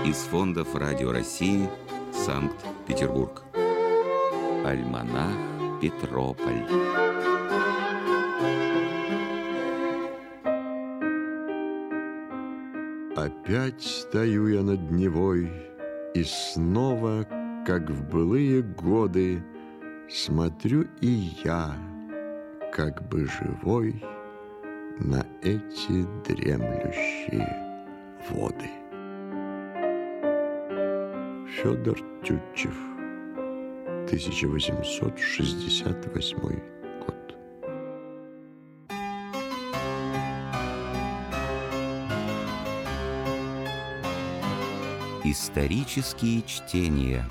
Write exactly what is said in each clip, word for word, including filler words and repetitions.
из фондов Радио России, Санкт-Петербург. Альманах Петрополь. Опять стою я над Невой, и снова, как в былые годы, смотрю и я, как бы живой, на эти дремлющие воды. Федор Тютчев, тысяча восемьсот шестьдесят восьмой год. Исторические чтения.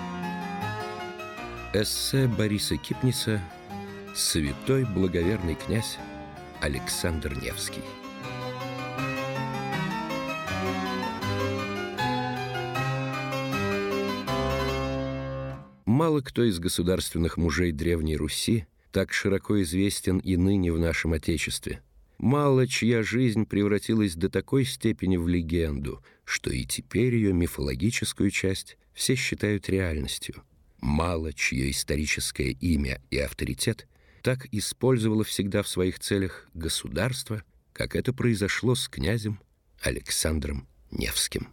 Эссе Бориса Кипниса «Святой благоверный князь Александр Невский». Мало кто из государственных мужей Древней Руси так широко известен и ныне в нашем Отечестве. Мало чья жизнь превратилась до такой степени в легенду, что и теперь ее мифологическую часть все считают реальностью. Мало чье историческое имя и авторитет так использовало всегда в своих целях государство, как это произошло с князем Александром Невским.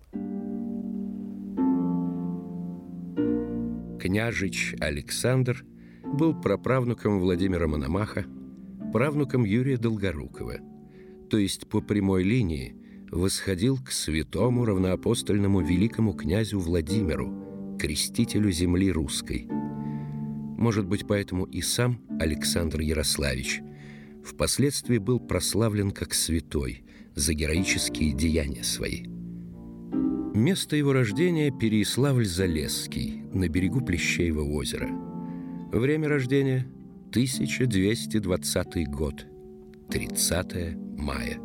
Княжич Александр был праправнуком Владимира Мономаха, правнуком Юрия Долгорукова, то есть по прямой линии восходил к святому равноапостольному великому князю Владимиру, крестителю земли русской. Может быть, поэтому и сам Александр Ярославич впоследствии был прославлен как святой за героические деяния свои. Место его рождения – Переяславль-Залесский, на берегу Плещеева озера. Время рождения – тысяча двести двадцатый год, тридцатое мая.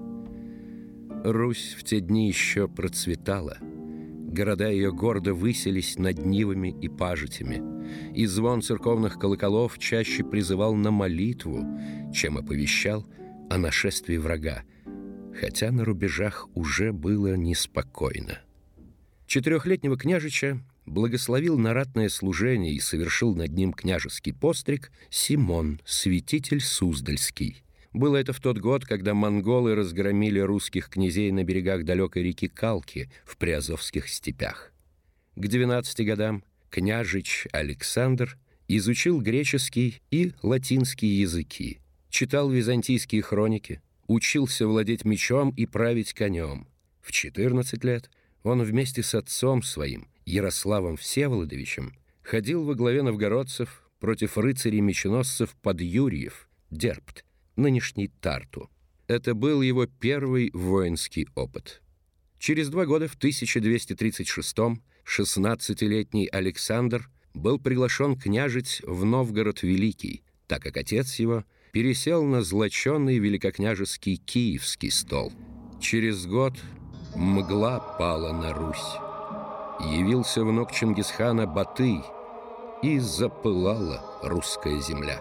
Русь в те дни еще процветала. Города ее гордо высились над нивами и пажитями, и звон церковных колоколов чаще призывал на молитву, чем оповещал о нашествии врага, хотя на рубежах уже было неспокойно. Четырехлетнего княжича благословил на ратное служение и совершил над ним княжеский постриг Симон, святитель Суздальский. Было это в тот год, когда монголы разгромили русских князей на берегах далекой реки Калки в Приазовских степях. К двенадцати годам княжич Александр изучил греческий и латинский языки, читал византийские хроники, учился владеть мечом и править конем. В четырнадцать лет он вместе с отцом своим, Ярославом Всеволодовичем, ходил во главе новгородцев против рыцарей-меченосцев Подюрьев, Дербт, нынешний Тарту. Это был его первый воинский опыт. Через два года, в тысяча двести тридцать шестом, шестнадцатилетний Александр был приглашен княжить в Новгород Великий, так как отец его пересел на злоченный великокняжеский киевский стол. Через год мгла пала на Русь. Явился внук Чингисхана Батый, и запылала русская земля.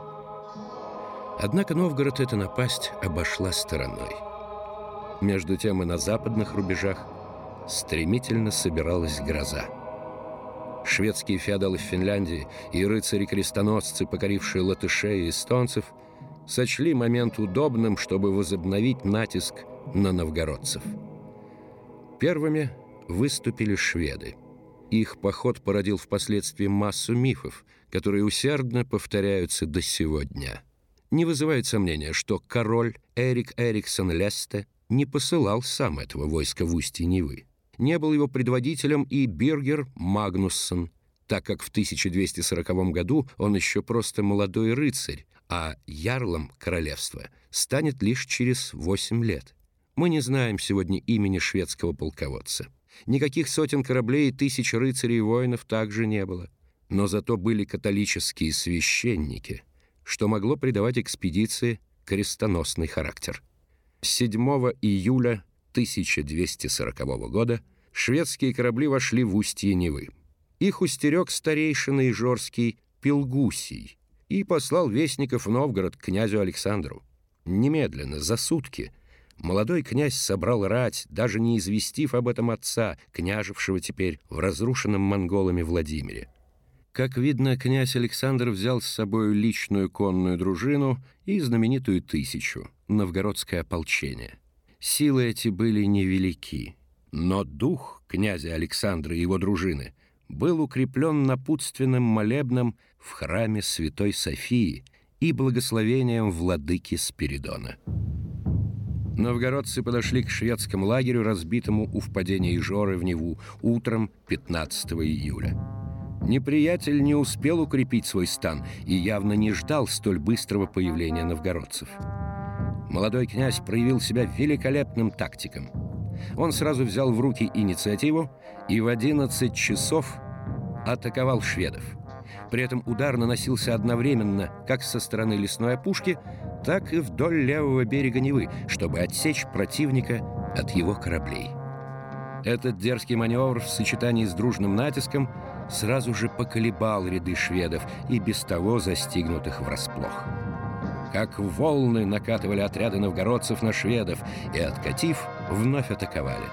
Однако Новгород эта напасть обошла стороной. Между тем и на западных рубежах стремительно собиралась гроза. Шведские феодалы в Финляндии и рыцари-крестоносцы, покорившие латышей и эстонцев, сочли момент удобным, чтобы возобновить натиск на новгородцев. Первыми выступили шведы. Их поход породил впоследствии массу мифов, которые усердно повторяются до сего дня. Не вызывает сомнения, что король Эрик Эриксон Лесте не посылал сам этого войска в устье Невы. Не был его предводителем и Биргер Магнуссон, так как в тысяча двести сороковом году он еще просто молодой рыцарь, а ярлом королевства станет лишь через восемь лет. Мы не знаем сегодня имени шведского полководца. Никаких сотен кораблей и тысяч рыцарей и воинов также не было. Но зато были католические священники, что могло придавать экспедиции крестоносный характер. седьмого июля тысяча двести сорокового года шведские корабли вошли в устье Невы. Их устерег старейшина ижорский Пилгусий и послал вестников в Новгород к князю Александру. Немедленно, за сутки, молодой князь собрал рать, даже не известив об этом отца, княжевшего теперь в разрушенном монголами Владимире. Как видно, князь Александр взял с собой личную конную дружину и знаменитую тысячу, новгородское ополчение. Силы эти были невелики, но дух князя Александра и его дружины был укреплен напутственным молебном в храме Святой Софии и благословением владыки Спиридона. Новгородцы подошли к шведскому лагерю, разбитому у впадения Ижоры в Неву, утром пятнадцатого июля. Неприятель не успел укрепить свой стан и явно не ждал столь быстрого появления новгородцев. Молодой князь проявил себя великолепным тактиком. Он сразу взял в руки инициативу и в одиннадцать часов атаковал шведов. При этом удар наносился одновременно как со стороны лесной опушки, так и вдоль левого берега Невы, чтобы отсечь противника от его кораблей. Этот дерзкий маневр в сочетании с дружным натиском сразу же поколебал ряды шведов и без того застигнутых врасплох. Как волны накатывали отряды новгородцев на шведов и, откатив, вновь атаковали.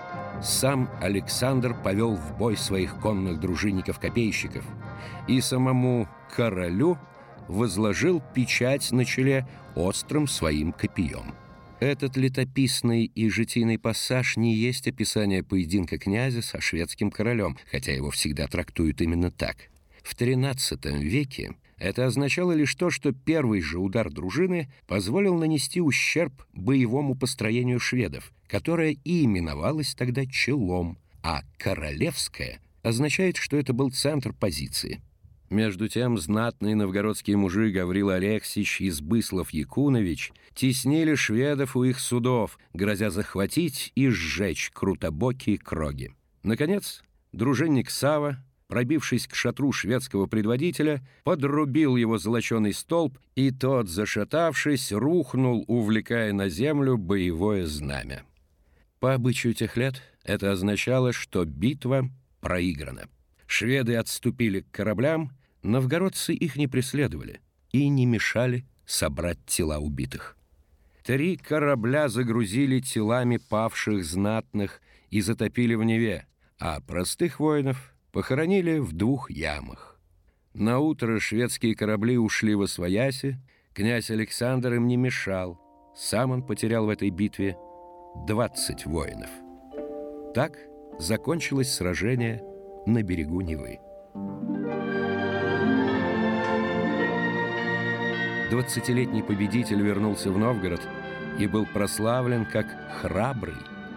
Сам Александр повел в бой своих конных дружинников-копейщиков и самому королю возложил печать на челе острым своим копьем. Этот летописный и житийный пассаж не есть описание поединка князя со шведским королем, хотя его всегда трактуют именно так. В тринадцатом веке это означало лишь то, что первый же удар дружины позволил нанести ущерб боевому построению шведов, которое и именовалось тогда челом, а королевское означает, что это был центр позиции. Между тем знатные новгородские мужи Гаврил Алексич и Сбыслов Якунович теснили шведов у их судов, грозя захватить и сжечь крутобокие кроги. Наконец, дружинник Сава, пробившись к шатру шведского предводителя, подрубил его золоченый столб, и тот, зашатавшись, рухнул, увлекая на землю боевое знамя. По обычаю тех лет это означало, что битва проиграна. Шведы отступили к кораблям, новгородцы их не преследовали и не мешали собрать тела убитых. Три корабля загрузили телами павших знатных и затопили в Неве, а простых воинов похоронили в двух ямах. Наутро шведские корабли ушли восвояси, князь Александр им не мешал, сам он потерял в этой битве двадцать воинов. Так закончилось сражение на берегу Невы. Двадцатилетний победитель вернулся в Новгород и был прославлен как храбрый.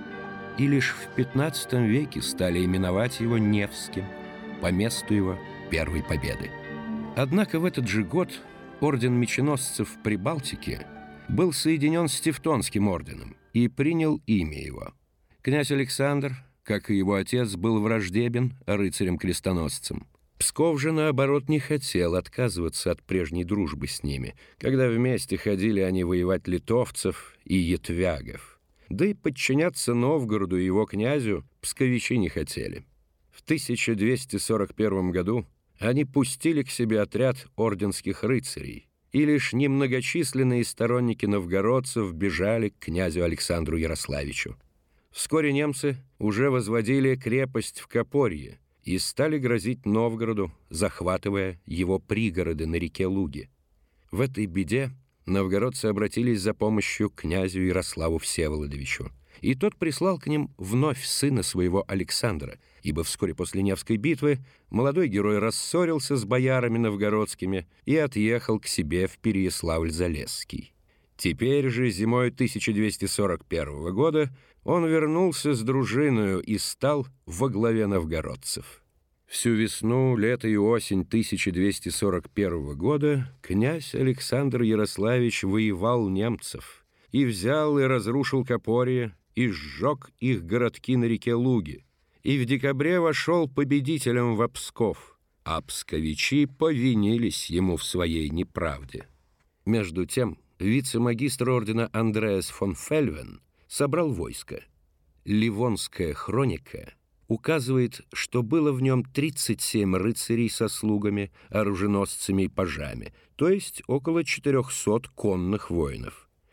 И лишь в пятнадцатом веке стали именовать его Невским по месту его первой победы. Однако в этот же год орден меченосцев в Прибалтике был соединен с Тевтонским орденом и принял имя его. Князь Александр, как и его отец, был враждебен рыцарям-крестоносцам. Псков же, наоборот, не хотел отказываться от прежней дружбы с ними, когда вместе ходили они воевать литовцев и ятвягов. Да и подчиняться Новгороду и его князю псковичи не хотели. В тысяча двести сорок первом году они пустили к себе отряд орденских рыцарей, и лишь немногочисленные сторонники новгородцев бежали к князю Александру Ярославичу. Вскоре немцы уже возводили крепость в Копорье и стали грозить Новгороду, захватывая его пригороды на реке Луге. В этой беде новгородцы обратились за помощью к князю Ярославу Всеволодовичу, и тот прислал к ним вновь сына своего Александра, ибо вскоре после Невской битвы молодой герой рассорился с боярами новгородскими и отъехал к себе в Переяславль-Залесский. Теперь же, зимой тысяча двести сорок первого года, он вернулся с дружиною и стал во главе новгородцев. Всю весну, лето и осень тысяча двести сорок первого года князь Александр Ярославич воевал немцев и взял и разрушил Копорье, и сжег их городки на реке Луге, и в декабре вошел победителем в Псков, а псковичи повинились ему в своей неправде. Между тем, вице-магистр ордена Андреас фон Фельвен собрал войско. Ливонская хроника указывает, что было в нем тридцать семь рыцарей со слугами, оруженосцами и пажами, то есть около четырехсот конных воинов.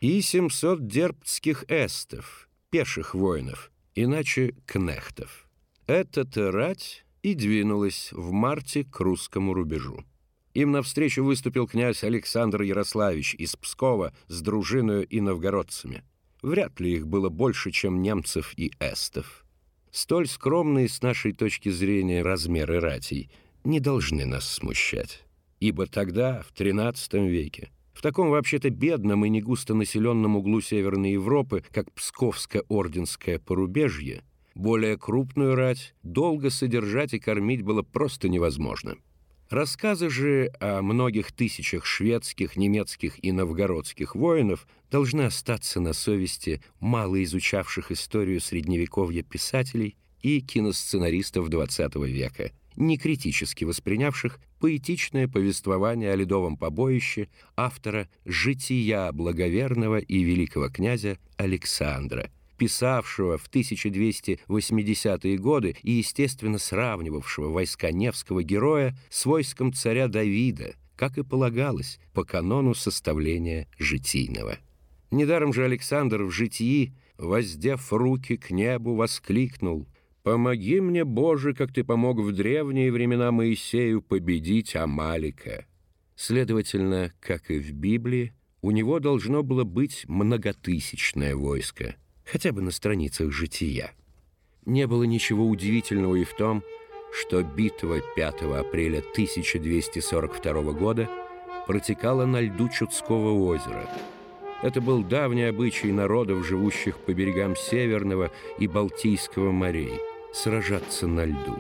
и семьсот дербцких эстов, пеших воинов, иначе кнехтов. Эта-то рать и двинулась в марте к русскому рубежу. Им навстречу выступил князь Александр Ярославич из Пскова с дружиною и новгородцами. Вряд ли их было больше, чем немцев и эстов. Столь скромные с нашей точки зрения размеры ратей не должны нас смущать. Ибо тогда, в тринадцатом веке, в таком вообще-то бедном и негустонаселенном углу Северной Европы, как Псковско-Орденское порубежье, более крупную рать долго содержать и кормить было просто невозможно. Рассказы же о многих тысячах шведских, немецких и новгородских воинов должны остаться на совести мало изучавших историю Средневековья писателей и киносценаристов двадцатого века, не критически воспринявших поэтичное повествование о ледовом побоище автора «Жития благоверного и великого князя Александра», писавшего в тысяча двести восьмидесятые годы и, естественно, сравнивавшего войска Невского героя с войском царя Давида, как и полагалось по канону составления житийного. Недаром же Александр в «Житии», воздев руки к небу, воскликнул: «Помоги мне, Боже, как ты помог в древние времена Моисею победить Амалика». Следовательно, как и в Библии, у него должно было быть многотысячное войско, хотя бы на страницах «Жития». Не было ничего удивительного и в том, что битва пятого апреля тысяча двести сорок второго года протекала на льду Чудского озера. Это был давний обычай народов, живущих по берегам Северного и Балтийского морей, сражаться на льду.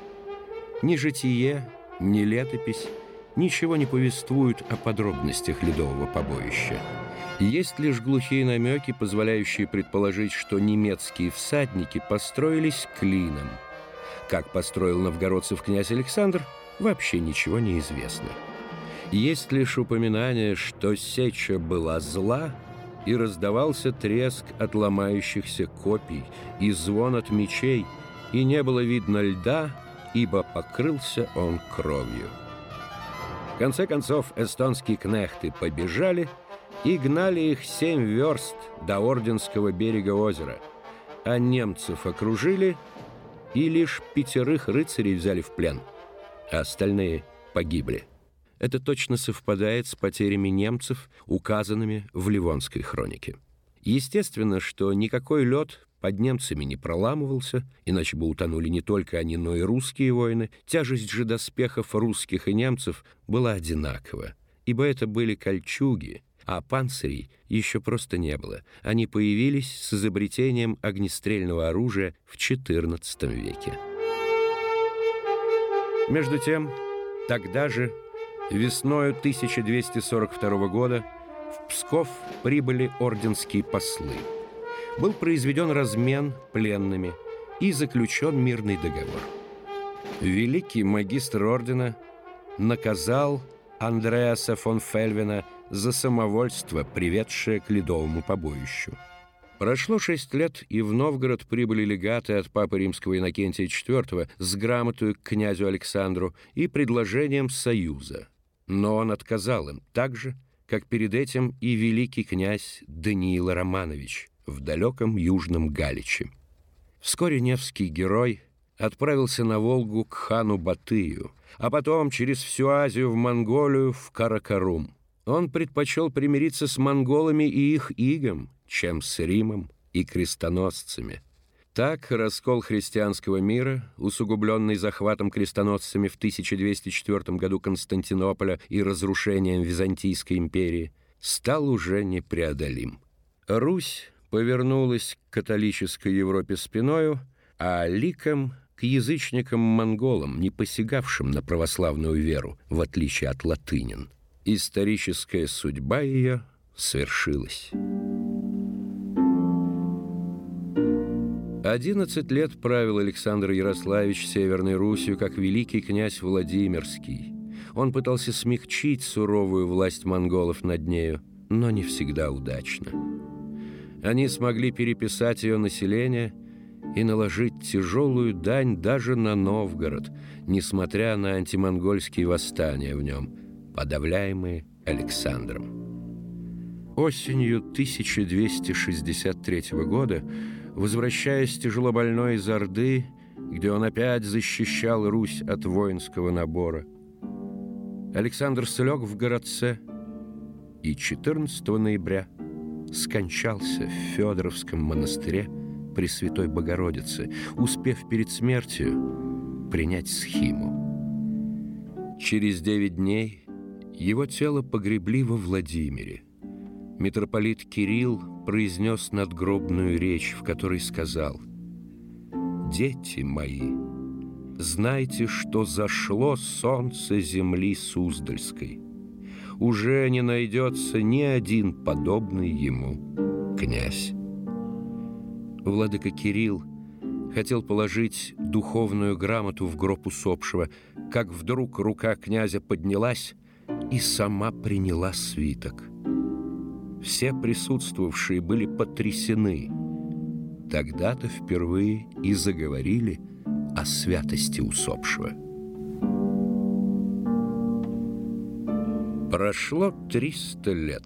Ни «Житие», ни летопись ничего не повествуют о подробностях ледового побоища. Есть лишь глухие намеки, позволяющие предположить, что немецкие всадники построились клином. Как построил новгородцев князь Александр, вообще ничего не известно. Есть лишь упоминание, что сеча была зла, и раздавался треск от ломающихся копий и звон от мечей, и не было видно льда, ибо покрылся он кровью. В конце концов, эстонские кнехты побежали и гнали их семь верст до Орденского берега озера, а немцев окружили и лишь пятерых рыцарей взяли в плен, а остальные погибли. Это точно совпадает с потерями немцев, указанными в Ливонской хронике. Естественно, что никакой лед под немцами не проламывался, иначе бы утонули не только они, но и русские воины. Тяжесть же доспехов русских и немцев была одинакова, ибо это были кольчуги, а панцирей еще просто не было. Они появились с изобретением огнестрельного оружия в четырнадцатом веке. Между тем, тогда же, весною тысяча двести сорок второго года, в Псков прибыли орденские послы. Был произведен размен пленными и заключен мирный договор. Великий магистр ордена наказал Андреаса фон Фельвена за самовольство, приведшее к ледовому побоищу. Прошло шесть лет, и в Новгород прибыли легаты от папы римского Иннокентия четвёртого с грамотой к князю Александру и предложением союза. Но он отказал им так же, как перед этим и великий князь Даниил Романович в далеком Южном Галиче. Вскоре невский герой отправился на Волгу к хану Батыю, а потом через всю Азию в Монголию, в Каракарум. Он предпочел примириться с монголами и их игом, чем с Римом и крестоносцами. Так раскол христианского мира, усугубленный захватом крестоносцами в тысяча двести четвёртом году Константинополя и разрушением Византийской империи, стал уже непреодолим. Русь повернулась к католической Европе спиною, а ликом к язычникам-монголам, не посягавшим на православную веру, в отличие от латынин. Историческая судьба ее свершилась. Одиннадцать лет правил Александр Ярославич Северной Русью как великий князь Владимирский. Он пытался смягчить суровую власть монголов над нею, но не всегда удачно. Они смогли переписать ее население и наложить тяжелую дань даже на Новгород, несмотря на антимонгольские восстания в нем, подавляемые Александром. Осенью тысяча двести шестьдесят третьего года, возвращаясь тяжело больной из Орды, где он опять защищал Русь от воинского набора, Александр слег в городце и четырнадцатого ноября скончался в Федоровском монастыре Пресвятой Богородицы, успев перед смертью принять схиму. Через девять дней его тело погребли во Владимире. Митрополит Кирилл произнес надгробную речь, в которой сказал: «Дети мои, знайте, что зашло солнце земли Суздальской. Уже не найдется ни один подобный ему князь». Владыка Кирилл хотел положить духовную грамоту в гроб усопшего, как вдруг рука князя поднялась и сама приняла свиток. Все присутствовавшие были потрясены. Тогда-то впервые и заговорили о святости усопшего. Прошло триста лет.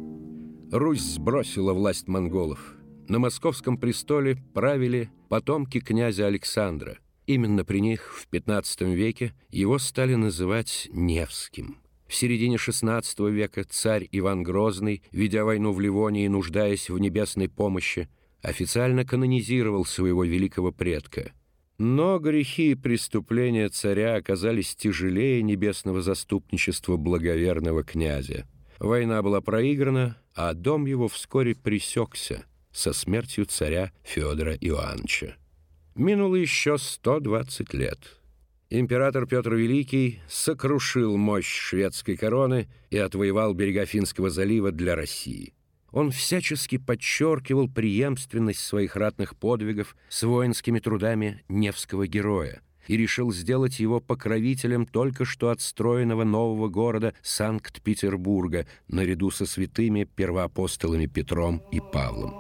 Русь сбросила власть монголов. На московском престоле правили потомки князя Александра. Именно при них в пятнадцатом веке его стали называть Невским. В середине шестнадцатого века царь Иван Грозный, ведя войну в Ливонии и нуждаясь в небесной помощи, официально канонизировал своего великого предка. Но грехи и преступления царя оказались тяжелее небесного заступничества благоверного князя. Война была проиграна, а дом его вскоре пресекся со смертью царя Федора Иоанновича. Минуло еще сто двадцать лет. Император Петр Великий сокрушил мощь шведской короны и отвоевал берега Финского залива для России. Он всячески подчеркивал преемственность своих ратных подвигов с воинскими трудами Невского героя и решил сделать его покровителем только что отстроенного нового города Санкт-Петербурга наряду со святыми первоапостолами Петром и Павлом.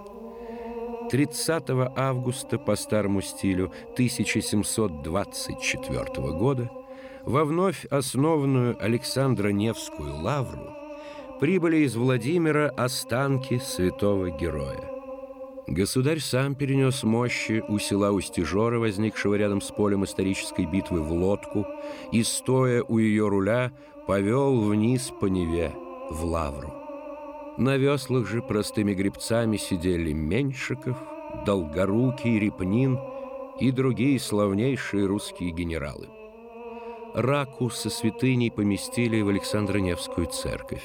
тридцатого августа по старому стилю тысяча семьсот двадцать четвёртого года во вновь основанную Александро-Невскую лавру прибыли из Владимира останки святого героя. Государь сам перенес мощи у села Устижора, возникшего рядом с полем исторической битвы, в лодку и, стоя у ее руля, повел вниз по Неве в лавру. На веслах же простыми гребцами сидели Меньшиков, Долгорукий, Репнин и другие славнейшие русские генералы. Раку со святыней поместили в Александро-Невскую церковь.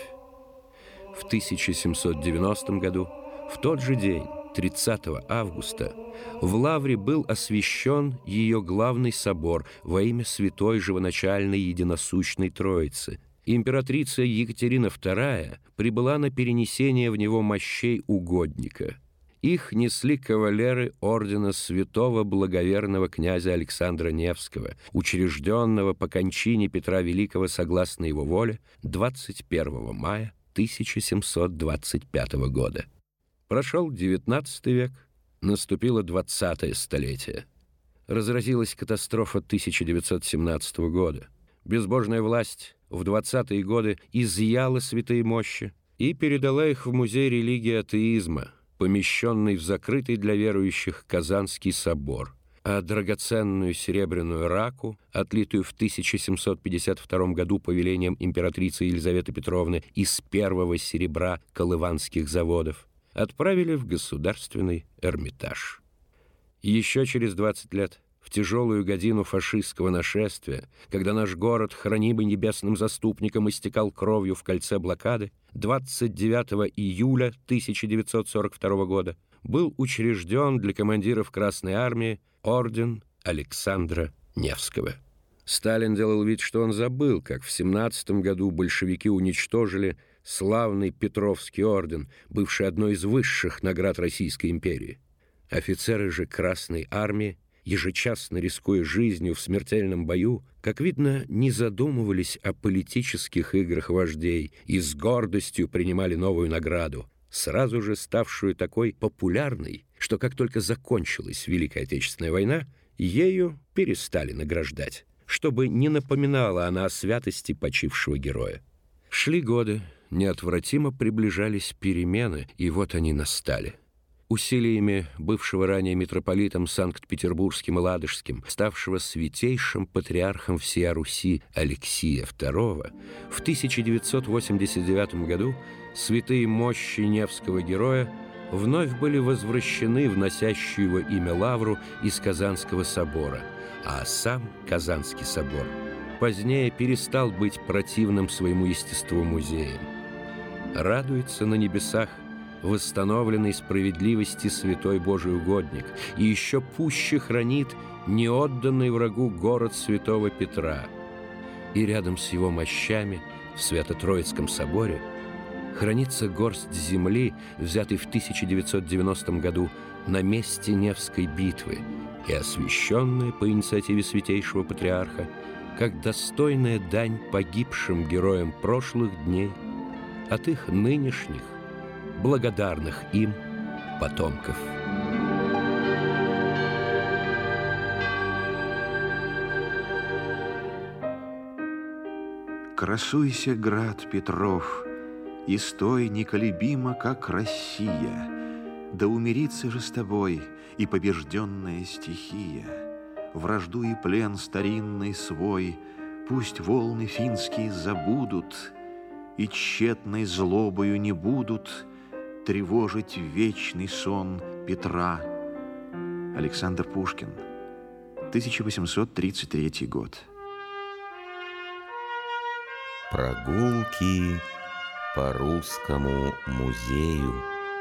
В тысяча семьсот девяностом году, в тот же день, тридцатого августа, в лавре был освящен ее главный собор во имя Святой Живоначальной Единосущной Троицы. Императрица Екатерина вторая прибыла на перенесение в него мощей угодника. Их несли кавалеры ордена святого благоверного князя Александра Невского, учрежденного по кончине Петра Великого согласно его воле двадцать первого мая тысяча семьсот двадцать пятого года. Прошел девятнадцатый век, наступило двадцатое столетие. Разразилась катастрофа тысяча девятьсот семнадцатого года. Безбожная власть в двадцатые годы изъяла святые мощи и передала их в музей религии атеизма, помещенный в закрытый для верующих Казанский собор, а драгоценную серебряную раку, отлитую в тысяча семьсот пятьдесят втором году повелением императрицы Елизаветы Петровны из первого серебра колыванских заводов, отправили в Государственный Эрмитаж. Еще через двадцать лет, в тяжелую годину фашистского нашествия, когда наш город, хранимый небесным заступником, истекал кровью в кольце блокады, двадцать девятого июля тысяча девятьсот сорок второго года был учрежден для командиров Красной Армии орден Александра Невского. Сталин делал вид, что он забыл, как в семнадцатом году большевики уничтожили славный Петровский орден, бывший одной из высших наград Российской империи. Офицеры же Красной Армии, ежечасно рискуя жизнью в смертельном бою, как видно, не задумывались о политических играх вождей и с гордостью принимали новую награду, сразу же ставшую такой популярной, что как только закончилась Великая Отечественная война, ею перестали награждать, чтобы не напоминала она о святости почившего героя. Шли годы, неотвратимо приближались перемены, и вот они настали. Усилиями бывшего ранее митрополитом Санкт-Петербургским и Ладожским, ставшего святейшим патриархом всея Руси Алексия второго, в тысяча девятьсот восемьдесят девятом году святые мощи Невского героя вновь были возвращены в носящую его имя лавру из Казанского собора, а сам Казанский собор позднее перестал быть противным своему естеству музеем. Радуется на небесах восстановленной справедливости святой Божий угодник и еще пуще хранит неотданный врагу город святого Петра. И рядом с его мощами в Свято-Троицком соборе хранится горсть земли, взятой в тысяча девятьсот девяностом году на месте Невской битвы и освященная по инициативе святейшего патриарха как достойная дань погибшим героям прошлых дней от их нынешних, благодарных им потомков. Красуйся, град Петров, и стой неколебимо, как Россия, да умирится же с тобой и побежденная стихия. Вражду и плен старинный свой пусть волны финские забудут, и тщетной злобою не будут тревожить вечный сон Петра. Александр Пушкин, тысяча восемьсот тридцать третий год. Прогулки по Русскому музею.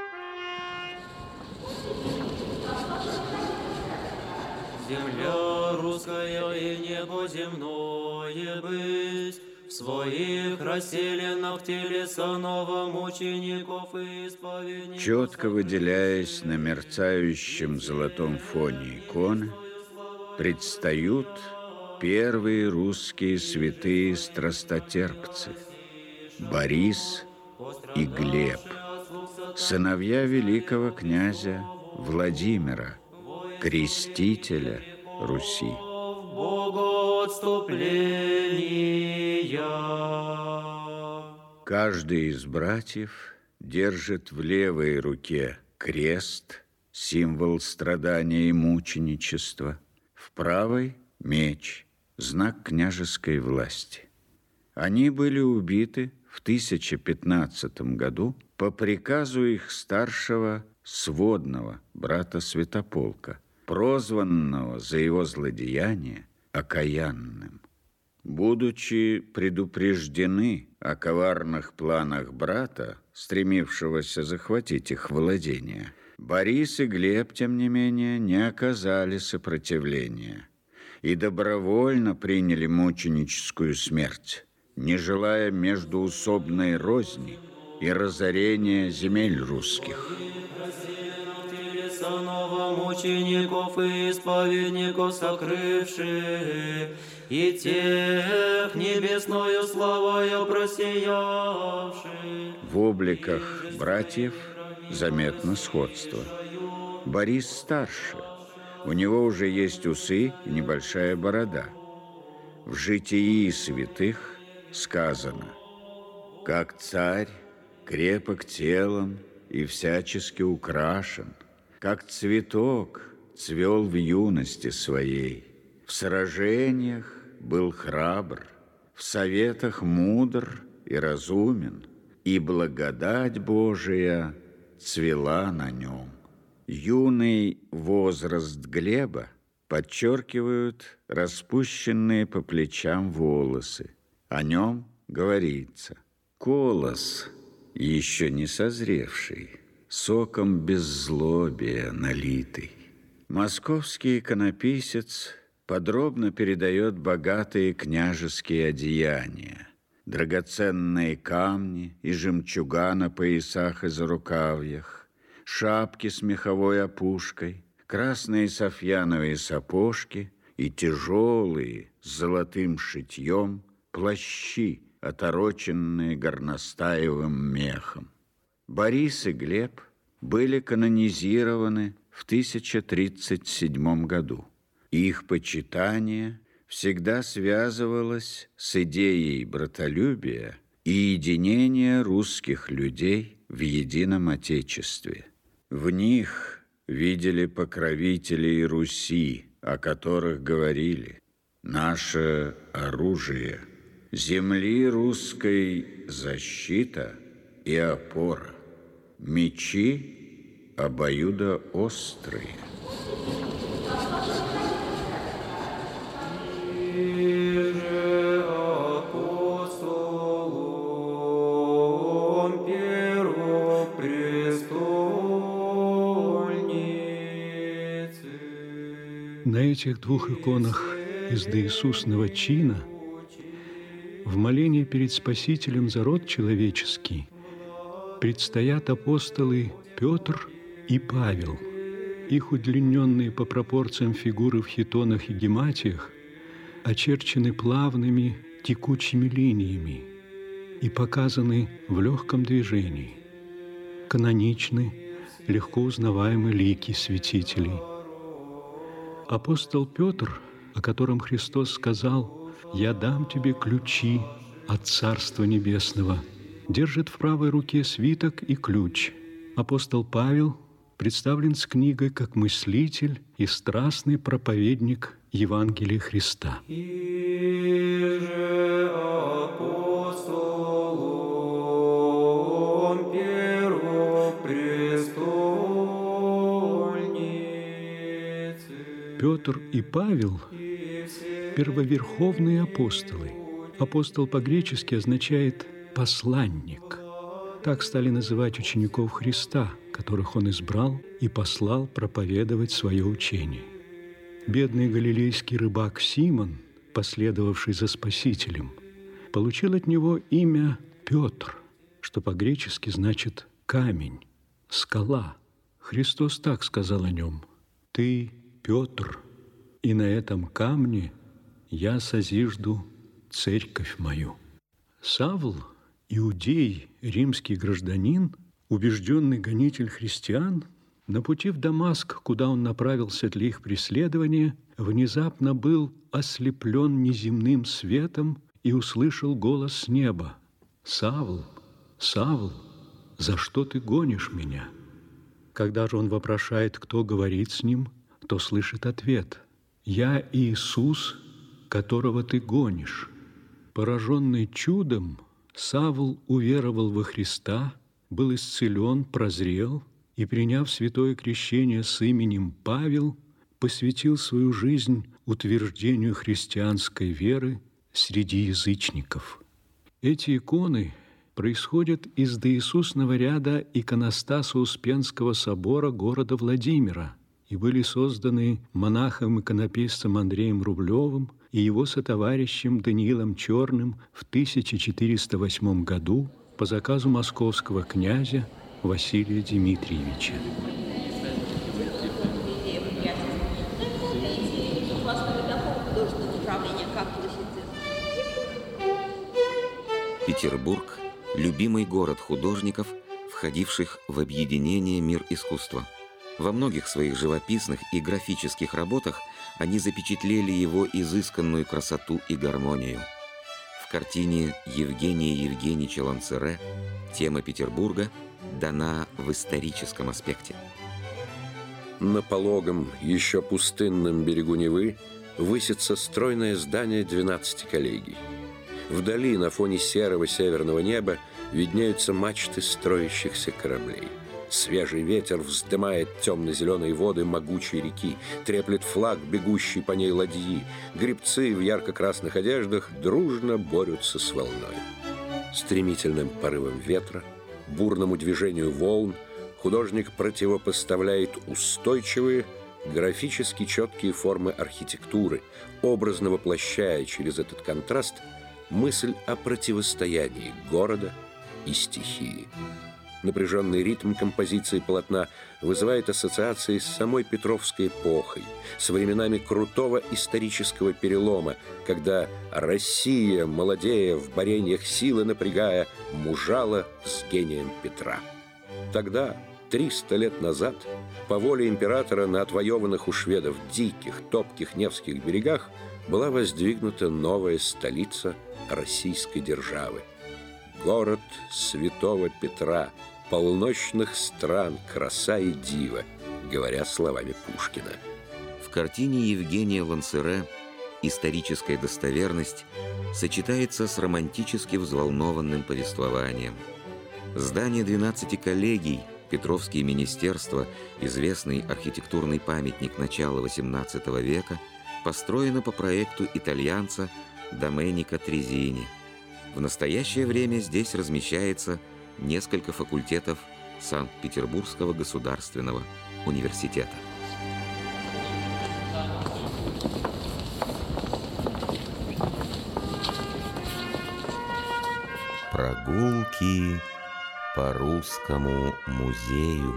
Земля русская и небо земное быть, в своих расселенных телеса новомучеников и исповедников. Четко выделяясь на мерцающем золотом фоне иконы, предстают первые русские святые страстотерпцы Борис и Глеб, сыновья великого князя Владимира, крестителя Руси. Каждый из братьев держит в левой руке крест, символ страдания и мученичества, в правой – меч, знак княжеской власти. Они были убиты в тысяча пятнадцатом году по приказу их старшего сводного брата Святополка, прозванного за его злодеяние окаянным. Будучи предупреждены о коварных планах брата, стремившегося захватить их владения, Борис и Глеб, тем не менее, не оказали сопротивления и добровольно приняли мученическую смерть, не желая междоусобной розни и разорения земель русских. Новомучеников и исповедников сокрывших, и тех небесною славою просиявших. В обликах братьев заметно сходство. Борис старше, у него уже есть усы и небольшая борода. В житии святых сказано: «Как царь, крепок телом и всячески украшен, как цветок цвел в юности своей, в сражениях был храбр, в советах мудр и разумен, и благодать Божия цвела на нем». Юный возраст Глеба подчеркивают распущенные по плечам волосы. О нем говорится: колос, еще не созревший, соком беззлобия налитый. Московский иконописец подробно передает богатые княжеские одеяния, драгоценные камни и жемчуга на поясах и зарукавьях, шапки с меховой опушкой, красные софьяновые сапожки и тяжелые с золотым шитьем плащи, отороченные горностаевым мехом. Борис и Глеб были канонизированы в тысяча тридцать седьмом году. Их почитание всегда связывалось с идеей братолюбия и единение русских людей в едином Отечестве. В них видели покровителей Руси, о которых говорили: «Наше оружие, земли русской защита и опора, мечи обоюдоострые». На этих двух иконах из доиисусного чина в молении перед Спасителем за род человеческий предстоят апостолы Петр и Павел. Их удлиненные по пропорциям фигуры в хитонах и гематиях очерчены плавными текучими линиями и показаны в легком движении. Каноничны, легко узнаваемы лики святителей. Апостол Петр, о котором Христос сказал: «Я дам тебе ключи от Царства Небесного», держит в правой руке свиток и ключ. Апостол Павел представлен с книгой как мыслитель и страстный проповедник Евангелия Христа. Петр и Павел – первоверховные апостолы. Апостол по-гречески означает «посланник». Так стали называть учеников Христа, которых он избрал и послал проповедовать свое учение. Бедный галилейский рыбак Симон, последовавший за Спасителем, получил от него имя Петр, что по-гречески значит «камень», «скала». Христос так сказал о нем: «Ты Петр, и на этом камне я созижду церковь мою». Савл, иудей, римский гражданин, убежденный гонитель христиан, на пути в Дамаск, куда он направился для их преследования, внезапно был ослеплен неземным светом и услышал голос с неба: «Савл, Савл, за что ты гонишь меня?» Когда же он вопрошает, кто говорит с ним, то слышит ответ: «Я Иисус, которого ты гонишь». Пораженный чудом, Савл уверовал во Христа, был исцелен, прозрел и, приняв святое крещение с именем Павел, посвятил свою жизнь утверждению христианской веры среди язычников. Эти иконы происходят из доиисусного ряда иконостаса Успенского собора города Владимира и были созданы монахом-иконописцем Андреем Рублевым и его сотоварищем Даниилом Черным в тысяча четыреста восьмом году по заказу московского князя Василия Дмитриевича. Петербург – любимый город художников, входивших в объединение «Мир искусства». Во многих своих живописных и графических работах они запечатлели его изысканную красоту и гармонию. В картине Евгения Евгеньевича Лансере тема Петербурга дана в историческом аспекте. На пологом, еще пустынном берегу Невы высится стройное здание двенадцати коллегий. Вдали, на фоне серого северного неба, виднеются мачты строящихся кораблей. Свежий ветер вздымает темно-зеленые воды могучей реки, треплет флаг, бегущий по ней ладьи. Гребцы в ярко-красных одеждах дружно борются с волной. Стремительным порывом ветра, бурному движению волн художник противопоставляет устойчивые, графически четкие формы архитектуры, образно воплощая через этот контраст мысль о противостоянии города и стихии. Напряженный ритм композиции полотна вызывает ассоциации с самой Петровской эпохой, с временами крутого исторического перелома, когда Россия, молодея, в борениях силы напрягая, мужала с гением Петра. Тогда, триста лет назад, по воле императора на отвоеванных у шведов диких, топких Невских берегах была воздвигнута новая столица российской державы – город святого Петра, полночных стран, краса и дива, говоря словами Пушкина. В картине Евгения Лансере историческая достоверность сочетается с романтически взволнованным повествованием. Здание двенадцати коллегий, Петровские министерства, известный архитектурный памятник начала восемнадцатого века, построено по проекту итальянца Доменика Трезини. В настоящее время здесь размещается несколько факультетов Санкт-Петербургского государственного университета. Прогулки по Русскому музею.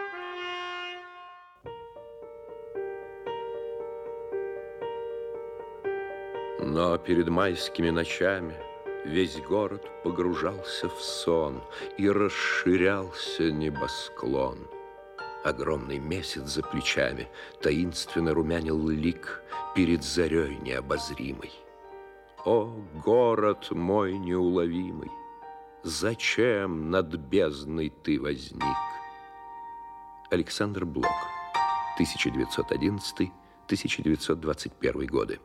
Но перед майскими ночами весь город погружался в сон, и расширялся небосклон. Огромный месяц за плечами таинственно румянил лик перед зарей необозримой. О, город мой неуловимый, зачем над бездной ты возник? Александр Блок, тысяча девятьсот одиннадцатый — тысяча девятьсот двадцать первый годы.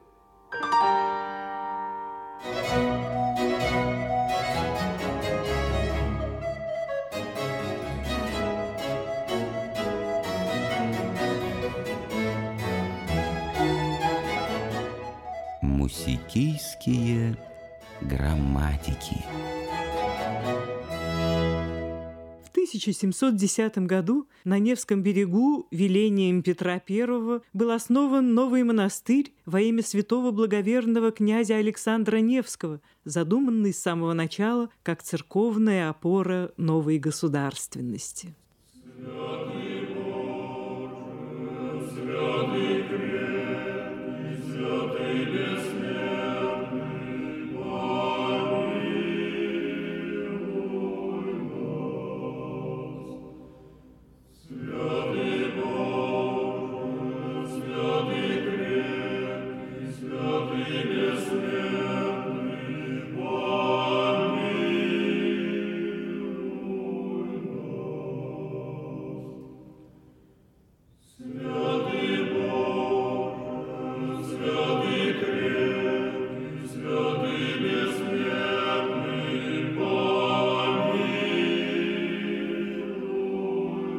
Мусикийские грамматики. В тысяча семьсот десятом году на Невском берегу велением Петра Первого был основан новый монастырь во имя святого благоверного князя Александра Невского, задуманный с самого начала как церковная опора новой государственности. Святый Боже, святый крепкий, святый бессмертный, помилуй нас. Святый Боже, святый крепкий, святый бессмертный, помилуй нас. Святый Боже, святый крепкий, святый бессмертный, помилуй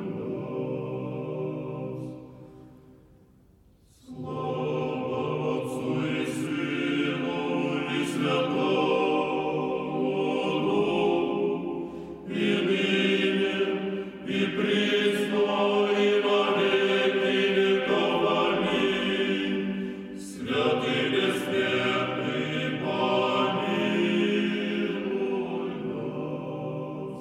нас. Слава Отцу и Сыну и Святому Духу, и ныне, и присно, и во веки веков. Аминь. Святый бессмертный, помилуй нас.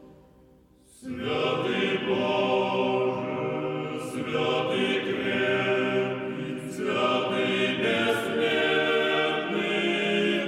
Святый Боже, святый крепкий, святый бессмертный,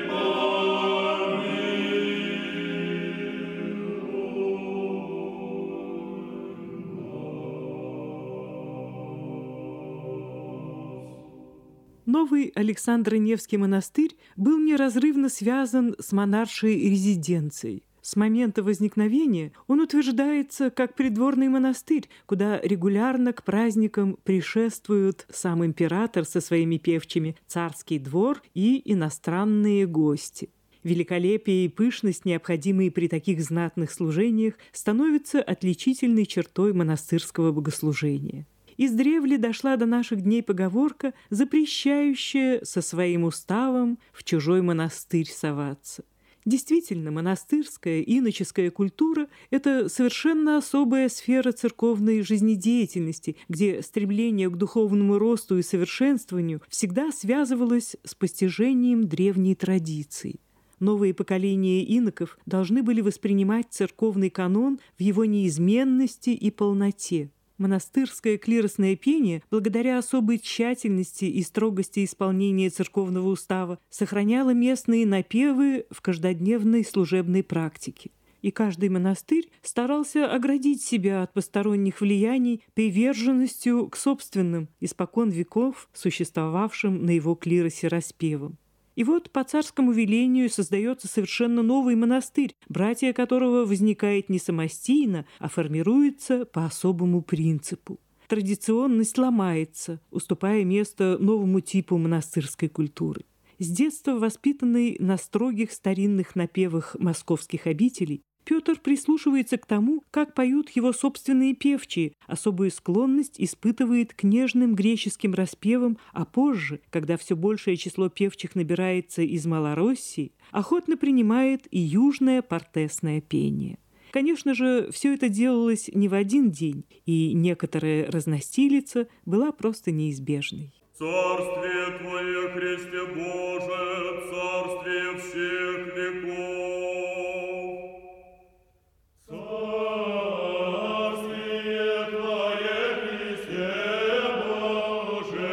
Новый Александро-Невский монастырь был неразрывно связан с монаршей резиденцией. С момента возникновения он утверждается как придворный монастырь, куда регулярно к праздникам пришествуют сам император со своими певчими, царский двор и иностранные гости. Великолепие и пышность, необходимые при таких знатных служениях, становятся отличительной чертой монастырского богослужения. Издревле дошла до наших дней поговорка, запрещающая со своим уставом в чужой монастырь соваться. Действительно, монастырская, иноческая культура – это совершенно особая сфера церковной жизнедеятельности, где стремление к духовному росту и совершенствованию всегда связывалось с постижением древней традиции. Новые поколения иноков должны были воспринимать церковный канон в его неизменности и полноте. Монастырское клиросное пение, благодаря особой тщательности и строгости исполнения церковного устава, сохраняло местные напевы в каждодневной служебной практике. И каждый монастырь старался оградить себя от посторонних влияний приверженностью к собственным, испокон веков существовавшим на его клиросе распевам. И вот по царскому велению создается совершенно новый монастырь, братья которого возникает не самостийно, а формируется по особому принципу. Традиционность ломается, уступая место новому типу монастырской культуры. С детства воспитанный на строгих старинных напевах московских обителей, Петр прислушивается к тому, как поют его собственные певчие, особую склонность испытывает к нежным греческим распевам, а позже, когда все большее число певчих набирается из Малороссии, охотно принимает и южное портесное пение. Конечно же, все это делалось не в один день, и некоторая разностилица была просто неизбежной. Царствие Твое, Христе Боже, царствие всех веков. Царствие Твое, Христе Боже,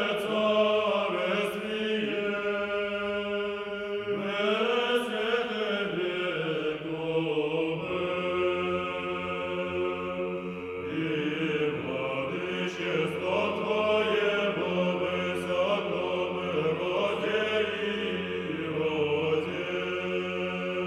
царствие всех веков. И владычество Твое всяком роде и роде.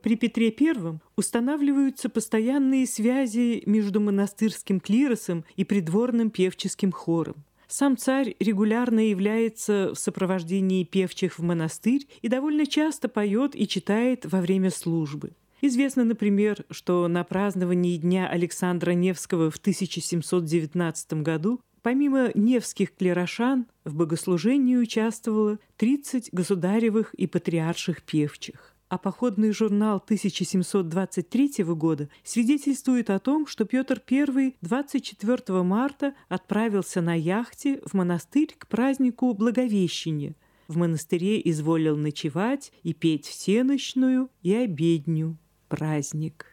При Петре Первом устанавливаются постоянные связи между монастырским клиросом и придворным певческим хором. Сам царь регулярно является в сопровождении певчих в монастырь и довольно часто поет и читает во время службы. Известно, например, что на праздновании Дня Александра Невского в тысяча семьсот девятнадцатом году помимо невских клирошан в богослужении участвовало тридцать государевых и патриарших певчих. А походный журнал тысяча семьсот двадцать третьего года свидетельствует о том, что Петр Первый двадцать четвёртого марта отправился на яхте в монастырь к празднику Благовещения. В монастыре изволил ночевать и петь всенощную и обедню праздник.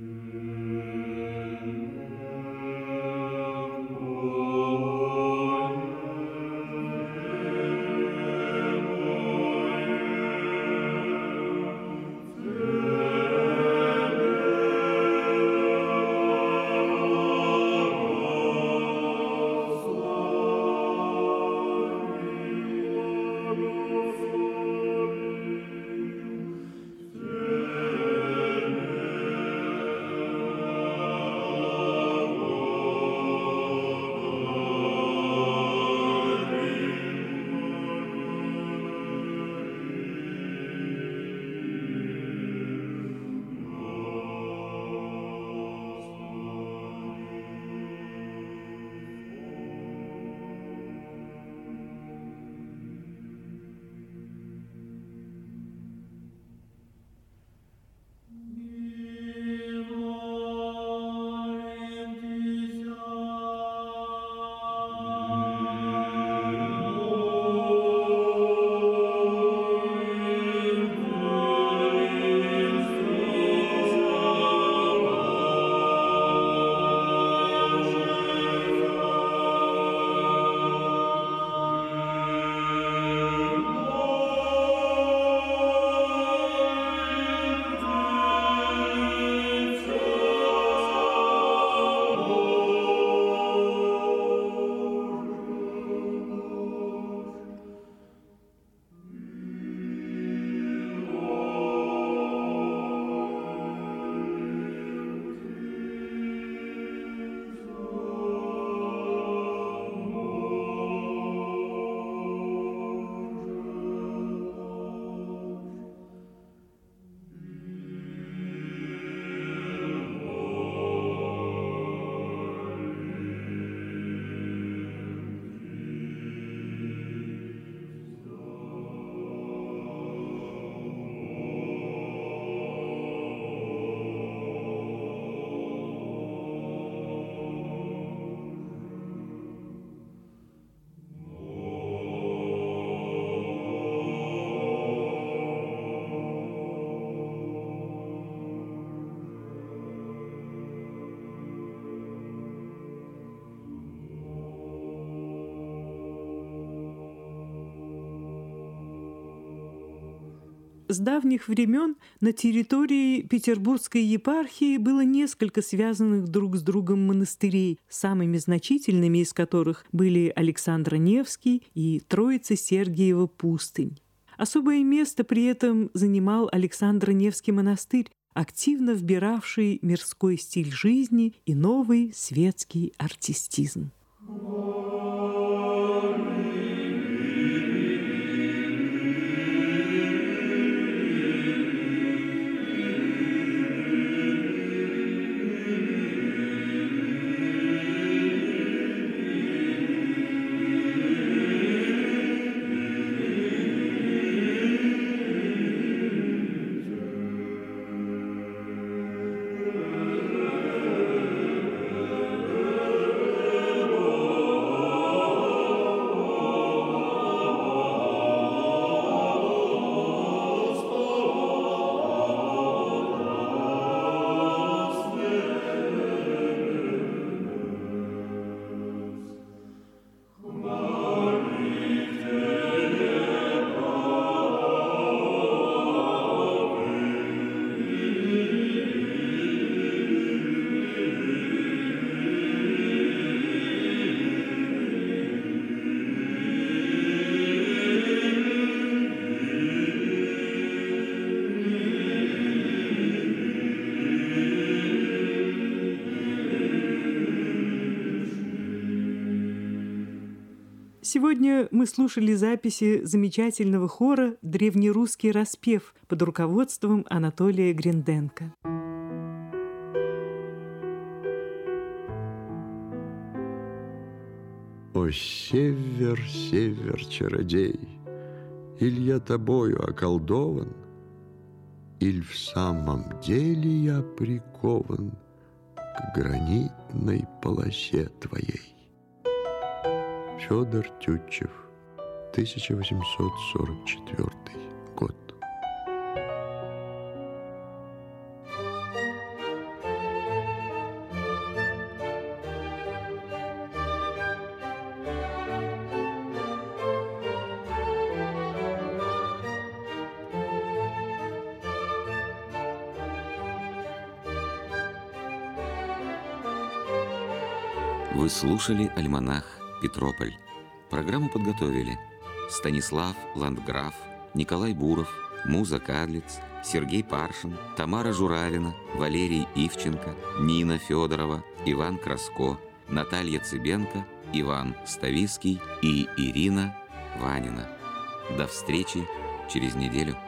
С давних времен на территории Петербургской епархии было несколько связанных друг с другом монастырей, самыми значительными из которых были Александро-Невский и Троице-Сергиева пустынь. Особое место при этом занимал Александро-Невский монастырь, активно вбиравший мирской стиль жизни и новый светский артистизм. Amen. Сегодня мы слушали записи замечательного хора «Древнерусский распев» под руководством Анатолия Гринденко. О, север, север, чародей, иль я тобою околдован, иль в самом деле я прикован к гранитной полосе твоей. Федор Тютчев, тысяча восемьсот сорок четвёртый год. Вы слушали альманах «Петрополь». Программу подготовили Станислав Ландграф, Николай Буров, Муза Кадлиц, Сергей Паршин, Тамара Журавина, Валерий Ивченко, Нина Федорова, Иван Краско, Наталья Цыбенко, Иван Ставиский и Ирина Ванина. До встречи через неделю.